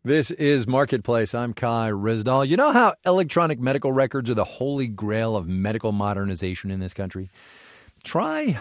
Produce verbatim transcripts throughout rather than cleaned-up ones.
This is Marketplace. I'm Kai Ryssdal. You know how electronic medical records are the holy grail of medical modernization in this country? Try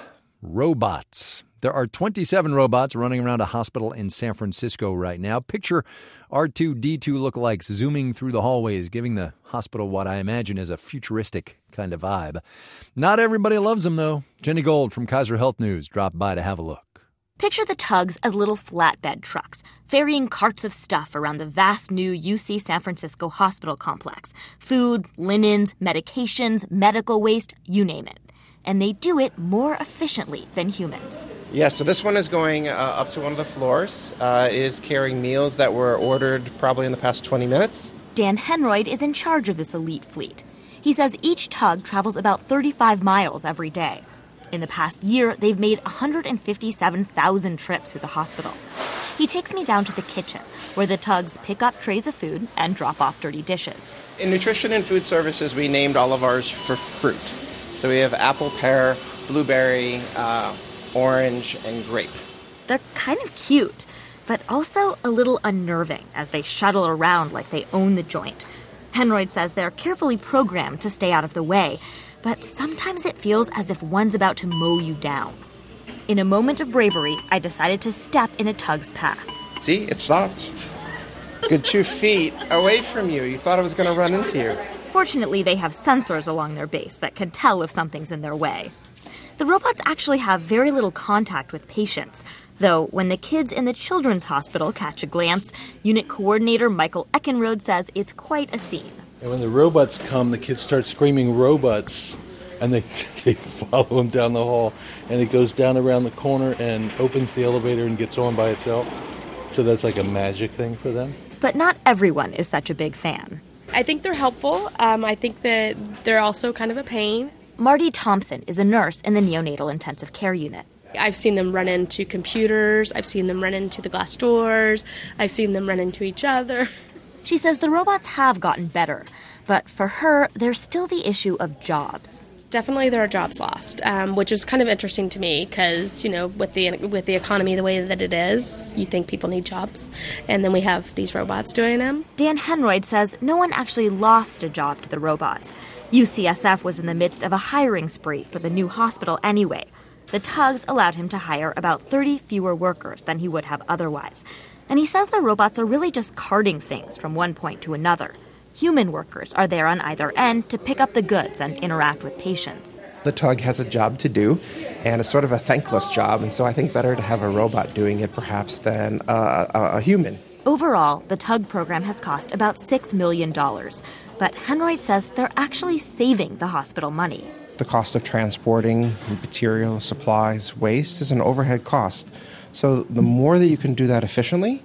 robots. There are twenty-seven robots running around a hospital in San Francisco right now. Picture R two D two lookalikes zooming through the hallways, giving the hospital what I imagine is a futuristic kind of vibe. Not everybody loves them, though. Jenny Gold from Kaiser Health News dropped by to have a look. Picture the tugs as little flatbed trucks, ferrying carts of stuff around the vast new U C San Francisco hospital complex. Food, linens, medications, medical waste, you name it. And they do it more efficiently than humans. Yeah, so this one is going uh, up to one of the floors. Uh, it is carrying meals that were ordered probably in the past twenty minutes. Dan Henroyd is in charge of this elite fleet. He says each tug travels about thirty-five miles every day. In the past year, they've made one hundred fifty-seven thousand trips through the hospital. He takes me down to the kitchen, where the tugs pick up trays of food and drop off dirty dishes. In nutrition and food services, we named all of ours for fruit. So we have apple, pear, blueberry, uh, orange, and grape. They're kind of cute, but also a little unnerving as they shuttle around like they own the joint. Henroyd says they're carefully programmed to stay out of the way, but sometimes it feels as if one's about to mow you down. In a moment of bravery, I decided to step in a tug's path. See, it stopped. Good two feet away from you. You thought I was going to run into you. Fortunately, they have sensors along their base that can tell if something's in their way. The robots actually have very little contact with patients, though when the kids in the children's hospital catch a glance, unit coordinator Michael Eckenrode says it's quite a scene. And when the robots come, the kids start screaming robots, and they they follow them down the hall, and it goes down around the corner and opens the elevator and gets on by itself. So that's like a magic thing for them. But not everyone is such a big fan. I think they're helpful. Um, I think that they're also kind of a pain. Marty Thompson is a nurse in the neonatal intensive care unit. I've seen them run into computers. I've seen them run into the glass doors. I've seen them run into each other. She says the robots have gotten better, but for her, there's still the issue of jobs. Definitely there are jobs lost, um, which is kind of interesting to me because, you know, with the with the economy the way that it is, you think people need jobs, and then we have these robots doing them. Dan Henroyd says no one actually lost a job to the robots. U C S F was in the midst of a hiring spree for the new hospital anyway. The tugs allowed him to hire about thirty fewer workers than he would have otherwise. And he says the robots are really just carting things from one point to another. Human workers are there on either end to pick up the goods and interact with patients. The tug has a job to do, and it's sort of a thankless job, and so I think better to have a robot doing it perhaps than uh, a, a human. Overall, the tug program has cost about six million dollars, but Henroyd says they're actually saving the hospital money. The cost of transporting material, supplies, waste is an overhead cost. So the more that you can do that efficiently,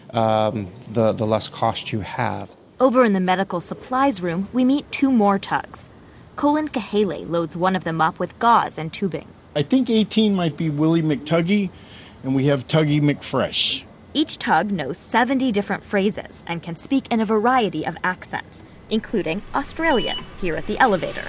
um, the, the less cost you have. Over in the medical supplies room, we meet two more tugs. Colin Kahele loads one of them up with gauze and tubing. I think eighteen might be Willie McTuggy, and we have Tuggy McFresh. Each tug knows seventy different phrases and can speak in a variety of accents, including Australian here at the elevator.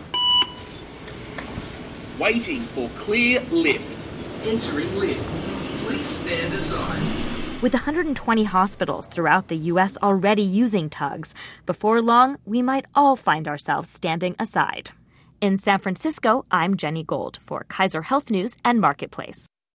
Waiting for clear lift. Entering lift. Please stand aside. With one hundred twenty hospitals throughout the U S already using tugs, before long, we might all find ourselves standing aside. In San Francisco, I'm Jenny Gold for Kaiser Health News and Marketplace.